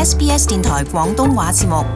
SBS 電台廣東話節目。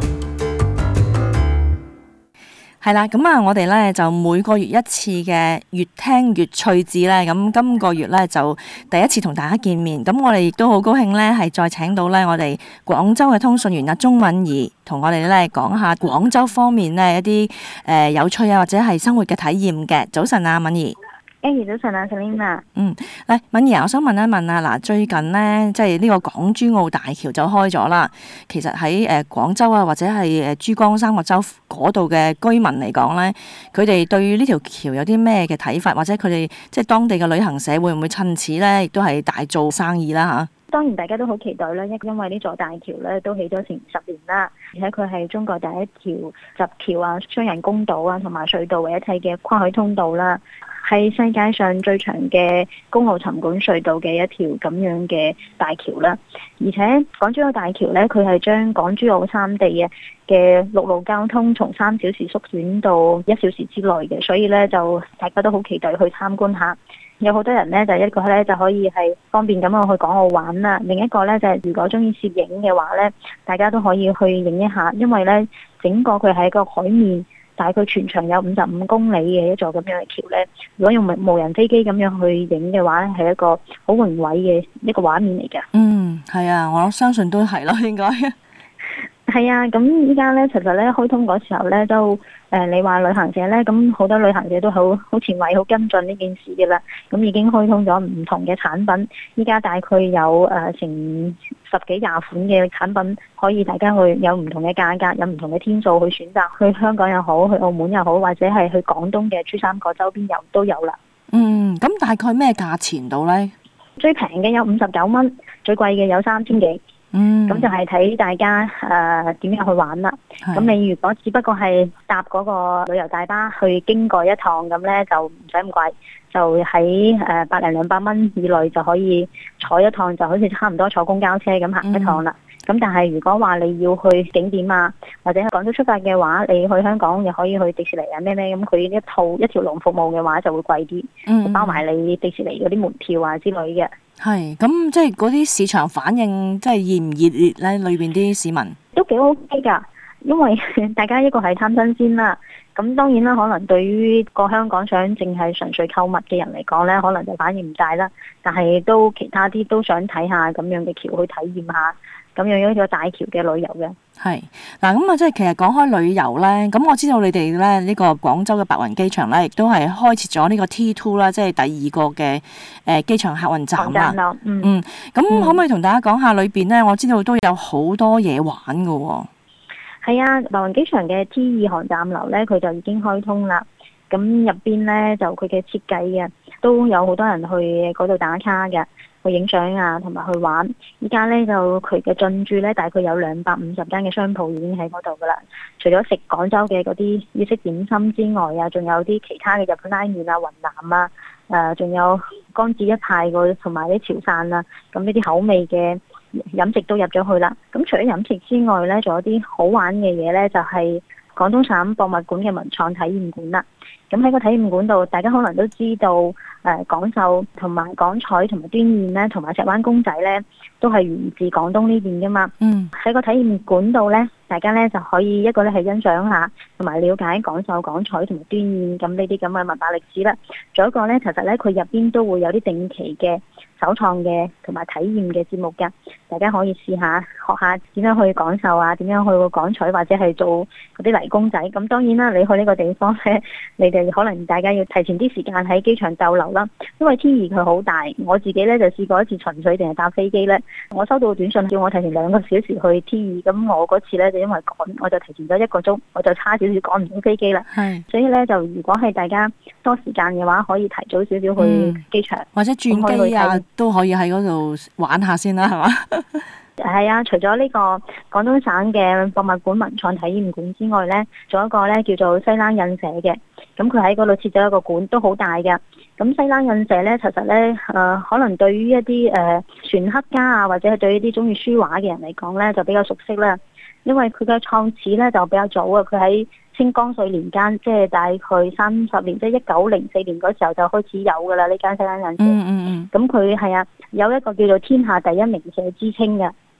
係啦，咁啊，我哋咧就每個月一次嘅越聽越趣致咧，咁今個月咧就第一次同大家見面，咁我哋亦都好高興咧，係再請到咧我哋廣州嘅通訊員鐘敏儀，同我哋咧講下廣州方面咧一啲有趣啊或者係生活嘅體驗嘅。早晨啊，敏儀。 早晨啊 Selina。 嚟敏儀，我想問一問啊，嗱，最近咧即係呢個港珠澳大橋就開咗啦。其實喺廣州啊，或者係珠江三角洲嗰度嘅居民嚟講咧，佢哋對於呢條橋有啲咩嘅睇法，或者佢哋即係當地嘅旅行社會唔會趁此咧，亦都係大做生意啦嚇？ 當然大家都好期待啦，因為呢座大橋咧都起咗成10年啦，而且佢係中國第一條集橋啊、雙人公島啊同埋隧道為一體嘅跨海通道啦，係世界上最長嘅公路沉管隧道嘅一條咁樣嘅大橋啦。而且港珠澳大橋咧，佢係將港珠澳三地嘅陸路交通從3小時縮短到1小時之內嘅，所以咧就大家都好期待去參觀下。有好多人咧，就一個咧就可以係方便咁樣去港澳玩啦，另一個咧就係如果中意攝影嘅話咧，大家都可以去影一下，因為咧整個佢係一個海面，大概全長有55公里嘅一座咁樣嘅橋咧，如果用無人飛機咁樣去影嘅話咧，係一個好宏偉嘅一個畫面嚟嘅。 係啊，我相信都係咯，應該。 係啊，咁依家咧，其實咧開通嗰時候咧，都你話旅行社咧，咁好多旅行社都好前衞、好跟進呢件事嘅啦。咁已經開通咗唔同嘅產品，依家大概有成10幾20款嘅產品，可以大家去有唔同嘅價格，有唔同嘅天數去選擇，去香港又好，去澳門又好，或者係去廣東嘅珠三角周邊遊都有啦。 咁大概咩價錢到咧？ 最平嘅有59蚊，最貴嘅有3000幾。咁就係睇大家點樣去玩啦。咁你如果只不過係搭嗰個旅遊大巴去經過一趟咁呢，就唔使咁貴，就喺100-200蚊以內就可以坐一趟，就好似差唔多坐公交車咁行一趟啦。咁但係如果話你要去景點啊，或者喺廣州出發嘅話，你去香港又可以去迪士尼啊咩咁，佢一條龍服務嘅話就會貴啲，包埋你迪士尼嗰啲門票啊之類嘅。 係，咁即係嗰啲市場反應即係熱唔熱烈咧？裏邊啲市民都幾 OK 㗎，因為大家一個係貪新鮮啦，咁當然啦，可能對於個香港想淨係純粹購物嘅人嚟講咧，可能就反應唔大啦。但係都其他啲都想睇下咁樣嘅橋，去體驗下咁樣一個大橋嘅旅遊嘅。 係嗱，咁啊，即係其實講開旅遊咧，咁我知道你哋咧呢個廣州嘅白雲機場咧，亦都係開設咗呢個 T2 啦，即係第2個嘅機場客運站啦。咁可唔可以同大家講下裏邊咧？我知道都有好多嘢玩㗎喎。 係啊，白雲機場嘅 T2 航站樓咧，佢就已經開通啦。咁入邊咧就佢嘅設計嘅，都有好多人去嗰度打卡嘅，去影相啊，同埋去玩。依家咧就佢嘅進駐咧，大概有250間嘅商鋪已經喺嗰度噶啦。除咗食廣州嘅嗰啲意式點心之外啊，仲有啲其他嘅日本拉麵啊、雲南啊，仲有江浙一派同埋啲潮汕啊，咁呢啲口味嘅飲食都入咗去啦。咁除咗飲食之外咧，仲有啲好玩嘅嘢咧，就係廣東省博物館嘅文創體驗館啦。咁喺個體驗館度，大家可能都知道，廣繡同埋廣彩同埋端硯咧，同埋石灣公仔咧，都係源自廣東呢邊噶嘛。喺個體驗館度咧，大家咧就可以一個咧係欣賞下，同埋了解廣繡、廣彩同埋端硯咁呢啲咁嘅文化歷史啦。仲有一個咧，其實咧佢入邊都會有啲定期嘅首創嘅同埋體驗嘅節目㗎，大家可以試下學下點樣去廣繡啊，點樣去廣彩或者係做嗰啲泥公仔。咁當然啦，你去呢個地方咧，你哋可能大家要提前啲時間喺機場逗留啦，因為T2佢好大。我自己咧就試過一次純粹淨係搭飛機咧，我收到短信叫我提前2個小時去T2，咁我嗰次咧就因為趕，我就提前咗1個鐘，我就差少少趕唔到飛機啦。所以咧就如果係大家多時間嘅話，可以提早少少去機場， 或者轉機啊都可以喺嗰度玩下先啦，係嘛？ 係啊，除咗呢個廣東省嘅博物館文創體驗館之外呢，仲有一個呢叫做西冷印社嘅，咁佢喺嗰度設咗一個館，都好大嘅。咁西冷印社呢，其實呢，可能對於一啲篆刻家啊，或者係對於啲中意書畫嘅人嚟講呢，就比較熟悉啦。因為佢嘅創始呢，就比較早啊，佢喺清光緒年間，即係大概30年，即係1904年嗰時候就開始有㗎啦，呢間西冷印社。咁佢係啊，有一個叫做天下第一名社之稱嘅。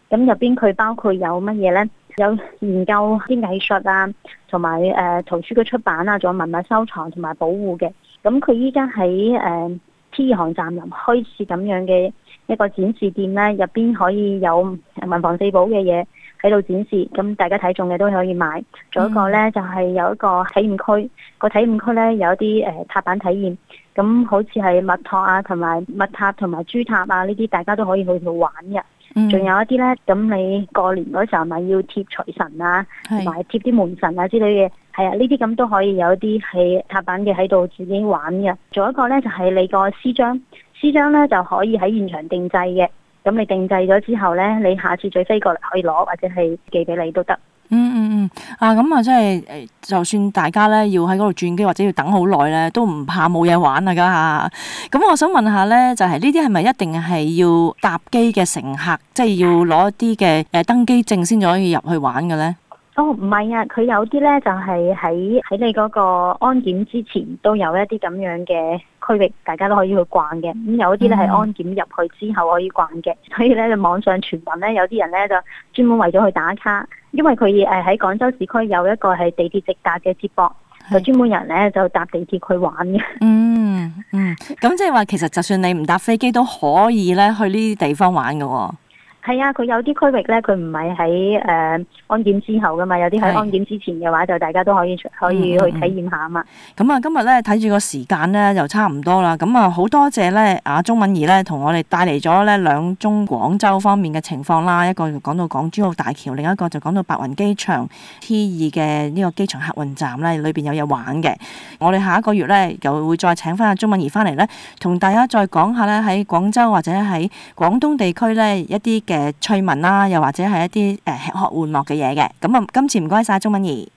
咁入邊佢包括有乜嘢呢？有研究啲藝術啊，同埋圖書嘅出版啊，仲有文物收藏同埋保護嘅。咁佢依家喺T2航站臨開設咁樣嘅一個展示店呢，入邊可以有文房四寶嘅嘢喺度展示，咁大家睇中嘅都可以買。仲有一個呢，就係有一個體驗區，個體驗區呢，有一啲踏板體驗，咁好似係墨托啊，同埋墨塔同埋珠塔啊呢啲，大家都可以去度玩嘅。仲有一啲呢，咁你過年嗰時候咪要貼財神啊，同埋貼啲門神啊之類嘅，係啊，呢啲咁都可以有一啲係踏板嘅喺度自己玩嘅。仲有一個呢，就係你個詩章呢，就可以喺現場定製嘅。咁你定製咗之後呢，你下次再飛過嚟可以攞，或者係寄俾你都得。 咁啊，即係就算大家咧要喺嗰度轉機或者要等好耐咧，都唔怕冇嘢玩啊！家下咁，我想問下咧，就係呢啲係咪一定係要搭機嘅乘客，即係要攞一啲嘅登機證先至可以入去玩嘅咧？ 哦，唔係啊，佢有啲咧就係喺你嗰個安檢之前都有一啲咁樣嘅區域，大家都可以去逛嘅。咁有啲咧係安檢入去之後可以逛嘅，所以咧就網上傳聞咧，有啲人咧就專門為咗去打卡，因為佢喺廣州市區有一個係地鐵直達嘅接駁，就專門人咧就搭地鐵去玩嘅。 咁即係話其實就算你唔搭飛機都可以咧去呢啲地方玩㗎喎。 係啊，佢有啲區域咧，佢唔係喺安檢之後噶嘛，有啲喺安檢之前嘅話，就大家都可以去體驗下啊嘛。 咁啊，今日咧睇住個時間咧，就差唔多啦。咁啊，好多謝咧鍾敏儀咧，同我哋帶嚟咗咧兩宗廣州方面嘅情況啦。一個就講到港珠澳大橋，另一個就講到白雲機場 T2嘅呢個機場客運站咧，裏邊有嘢玩嘅。我哋下一個月咧，又會再請翻阿鍾敏儀翻嚟咧，同大家再講下咧喺廣州或者喺廣東地區咧一啲嘅趣聞啦，又或者係一啲吃喝玩樂嘅嘢嘅。咁啊，今次唔該晒鍾敏儀。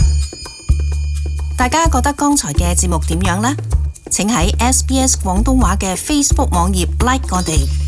大家覺得剛才嘅節目點樣呢？請喺SBS 廣東話嘅 Facebook 網頁 like 我哋。